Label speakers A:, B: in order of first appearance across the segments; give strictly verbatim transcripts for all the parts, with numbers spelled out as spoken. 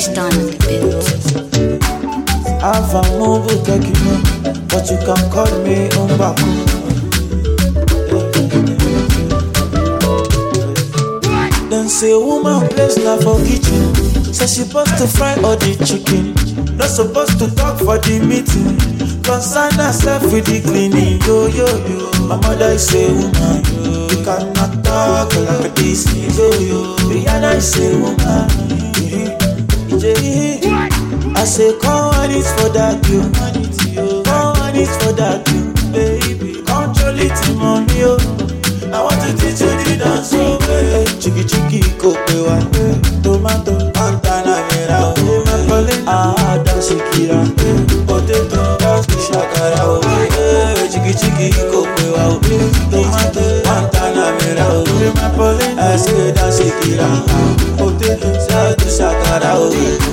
A: Tristan on the beat.
B: I've a mobile techno, but you can call me Umbaku. Then say woman place now for kitchen. Say she supposed to fry all the chicken. Not supposed to talk for the meeting. Concern herself with the cleaning. Yo yo yo. My mother is a woman. You cannot talk like this. Yo yo. Rihanna is a woman. I say come on it for that you. Come on it for that you, baby. Control it money yo. I want to teach you the dance oh baby. Chiki chiki kopewa. Tomato, antana mera oh. Ah, dance kira. Potato, dance shakara oh. Chiki chiki kopewa oh. Tomato, antana mera oh. I say dance kira. Potato, dance shakara oh.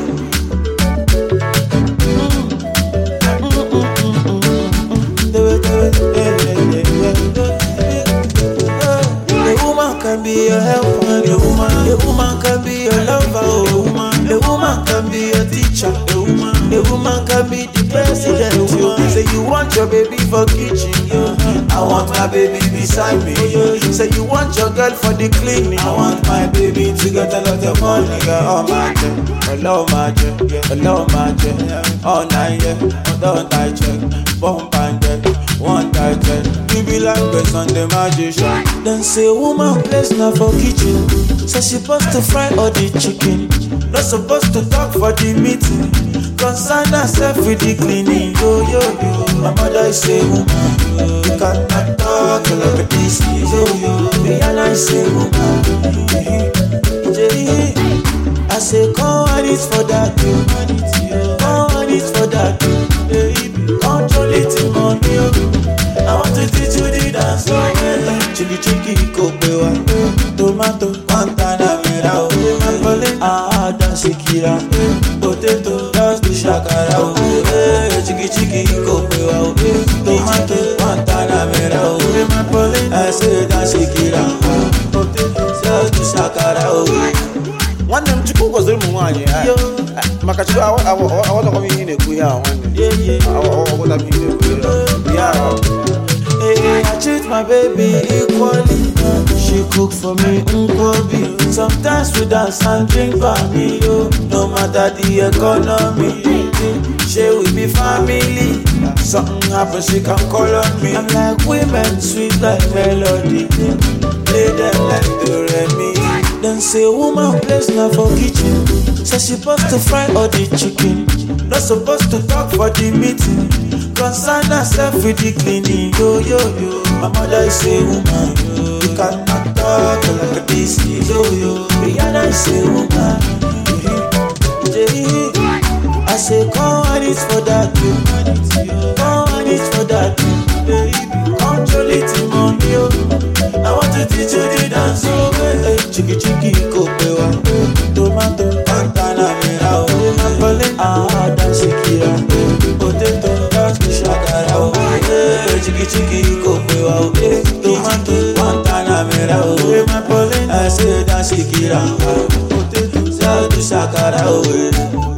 B: Can be your helper, a woman. A woman can be your lover, a woman. A woman can be your teacher, a woman. A woman can be the president. You say you want your baby for kitchen, yo. I want my baby beside me. Yo. Say you want your girl for the cleaning. I want my baby to get a lot of money. Oh my God, hello my God, hello my God. All night, yeah, all night check, bomb and dead. One title, you be like best on the magician. Then say woman place now for kitchen. So she supposed to fry all the chicken. Not supposed to talk for the meeting. Concern herself with the cleaning. Yo yo yo, my mother is a woman. You cannot talk like this. Yo yo, Rihanna is a woman. I say come on it for that you. Come on it for that you, baby. Control it money yo. I want to teach you the dance oh yeah. Chiki chiki kopewa. Tomato, antana mera oh. Ah, dance kira. Potato, dance shakara oh. Chiki chiki kopewa. Tomato, antana mera oh. I say dance kira. Potato, dance shakara oh. One them chiku was the mwanye. Makachiku I I I want to come in a kuya one. Yeah yeah. I want to be in a kuya. Yeah. Hey, I treat my baby equally. She cook for me unkobi. Sometimes we dance and drink by me yo. No matter the economy. She will be family. Something happens she can call on me. I'm like women sweet like melody. Play them like the Remy. Then say woman place now for kitchen. So she supposed to fry all the chicken. Not supposed to talk for the meeting. Concern herself with the cleaning. Yo yo yo, my mother is a woman. You cannot talk like this. Yo yo, Rihanna is a woman. I say come on it for that you. Come on it for that you, baby. Control it money yo. I want to teach you the dance oh baby. Chiki chiki kopewa. Tomato, antana mera oh. Ah, dance kira. Potato, dance shakara oh. Chiki chiki kopewa. Tomato, antana mera oh. I say dance kira. Potato, dance shakara oh.